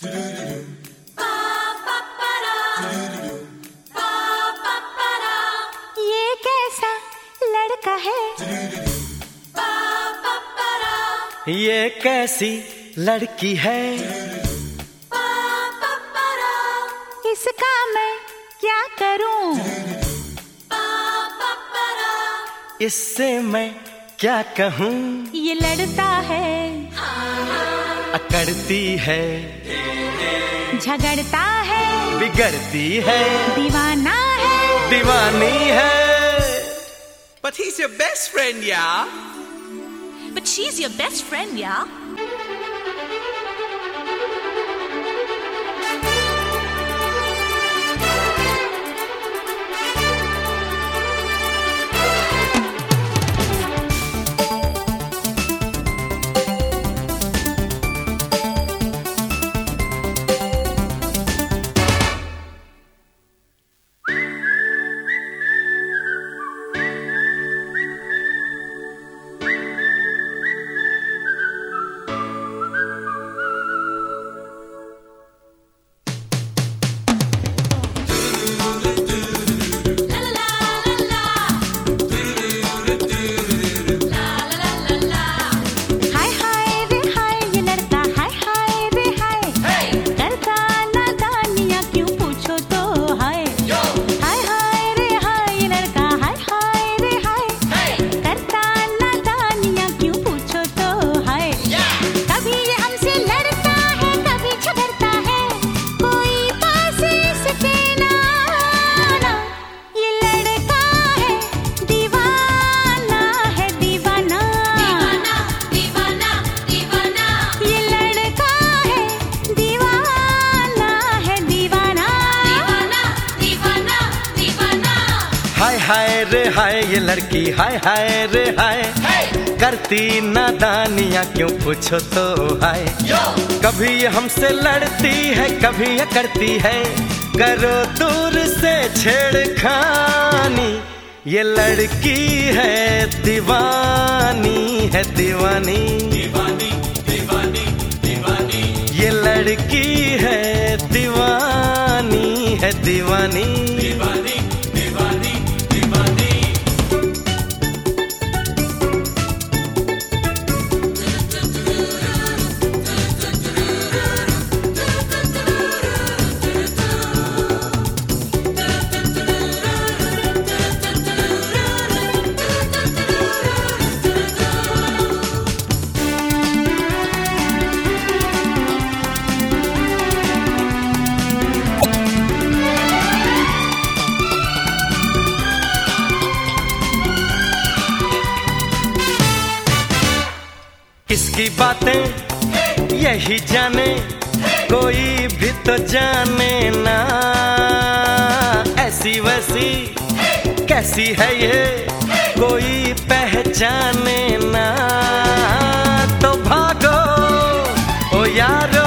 ये कैसा लड़का है, ये कैसी लड़की है, इसका मैं क्या करूं, इससे मैं क्या कहूँ। ये लड़ता है, अकड़ती है, झगड़ता है, बिगड़ती है, दीवाना है, दीवानी है। But he's your best friend, yeah? But she's your best friend, yeah? हाय रे हाय ये लड़की, हाय हाय रे हाय, करती नादानियाँ क्यों पूछो तो हाय। कभी ये हमसे लड़ती है, कभी ये करती है, करो दूर से छेड़खानी। ये लड़की है दीवानी, है दीवानी, दीवानी दीवानी दीवानी। ये लड़की है दीवानी, है दीवानी, दीवानी दीवानी दीवानी। किसकी बातें यही जाने, कोई भी तो जाने ना। ऐसी वैसी कैसी है ये, कोई पहचाने ना। तो भागो ओ यारो,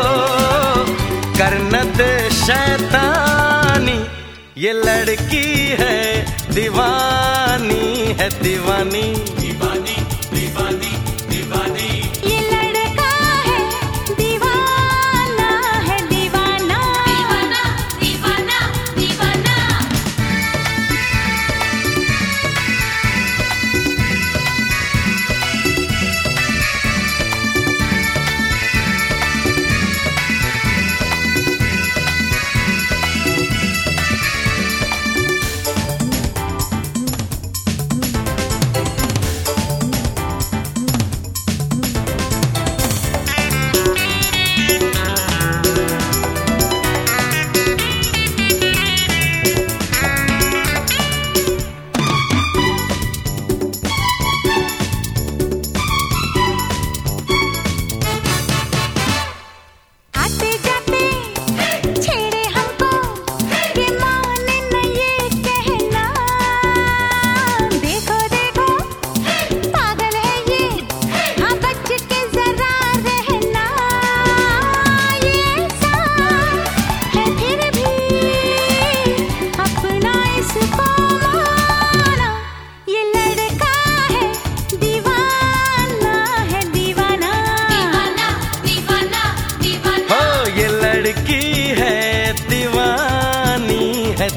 करने दे शैतानी। ये लड़की है दीवानी, है दीवानी, दीवानी दीवानी दीवानी। ये लड़का है दीवाना, है दीवाना, दीवाना दीवाना दीवाना।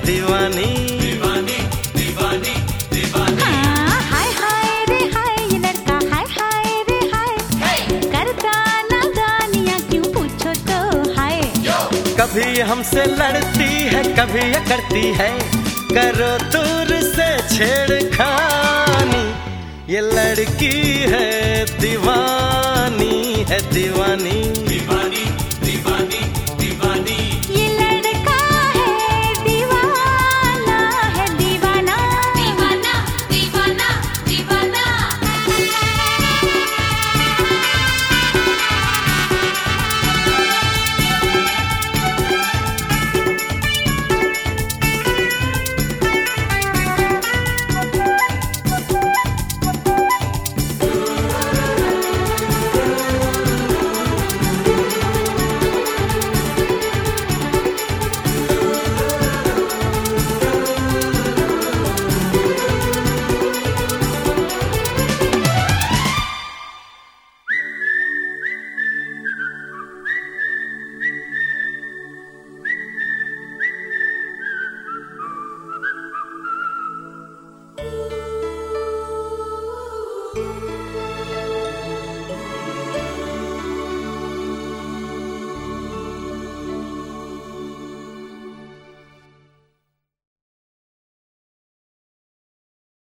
दीवानी। हाँ, हाय हाय रे हाय, ये लड़का हाय हाय रे हाय, करता नादानियाँ क्यों पूछो तो हाय। कभी हमसे लड़ती है, कभी ये करती है, करो दूर से छेड़खानी। ये लड़की है दीवानी, है दीवानी।